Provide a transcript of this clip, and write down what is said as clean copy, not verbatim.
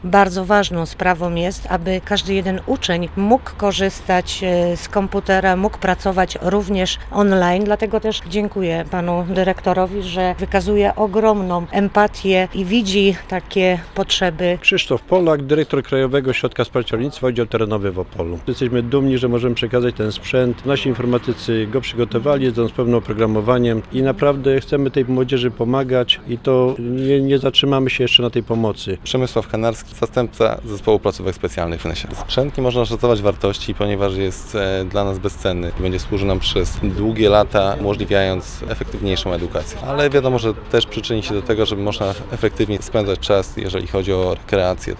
Bardzo ważną sprawą jest, aby każdy jeden uczeń mógł korzystać z komputera, mógł pracować również online. Dlatego też dziękuję panu dyrektorowi, że wykazuje ogromną empatię i widzi takie potrzeby. Krzysztof Polak, dyrektor Krajowego Ośrodka Wsparcia Rolnictwa, Oddział Terenowy w Opolu. Jesteśmy dumni, że możemy przekazać ten sprzęt. Nasi informatycy go przygotowali, jedzą z pewnym oprogramowaniem i naprawdę chcemy tej młodzieży pomagać i to nie zatrzymamy się jeszcze na tej pomocy. Przemysław Kanarski, zastępca Zespołu Placówek Specjalnych w NSZZ. Sprzęt nie można szacować wartości, ponieważ jest dla nas bezcenny. Będzie służył nam przez długie lata, umożliwiając efektywniejszą edukację. Ale wiadomo, że też przyczyni się do tego, żeby można efektywnie spędzać czas, jeżeli chodzi o rekreację.